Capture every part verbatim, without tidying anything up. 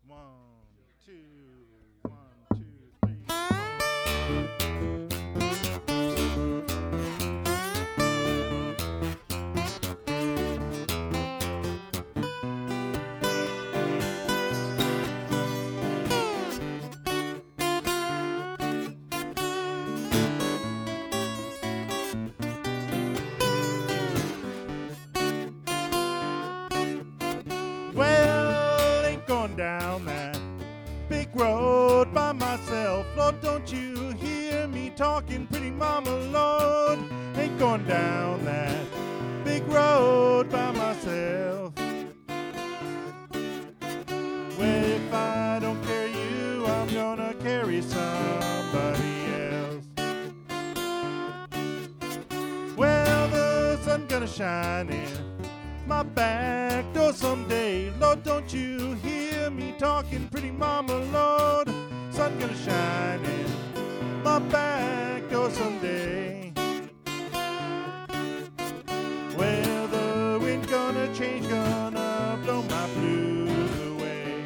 One, two, one, two, three. Well, ain't going down that big road by myself. Lord, don't you hear me talking, pretty mama, Lord? Ain't going down that big road by myself. Well, if I don't carry you, I'm gonna carry somebody else. Well, the sun's gonna shine in my back door someday. Lord, don't you hear me talking, pretty mama, Lord? Sun gonna shine in my back door someday. Well, the wind gonna change, gonna blow my blues away.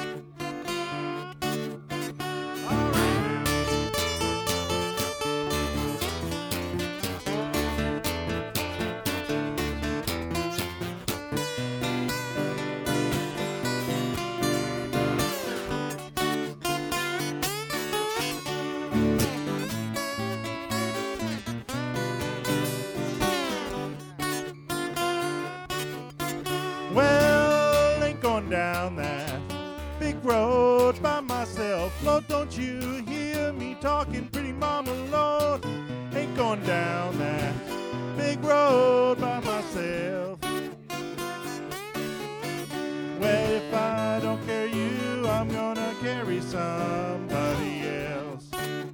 All right. Well, ain't going down that big road by myself. Lord, don't you hear me talking, pretty mama, Lord? Ain't going down that big road by myself. Well, if I don't carry you, I'm gonna carry somebody else.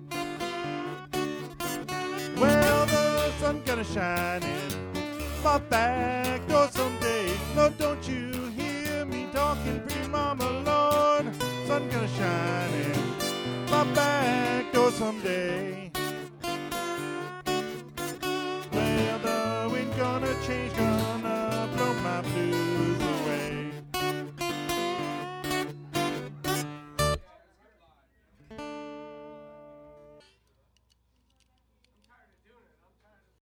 Well, the sun's gonna shine in my back door someday. Lord, don't you hear me talking, pretty mama, Lord? Sun gonna shine in my back door someday.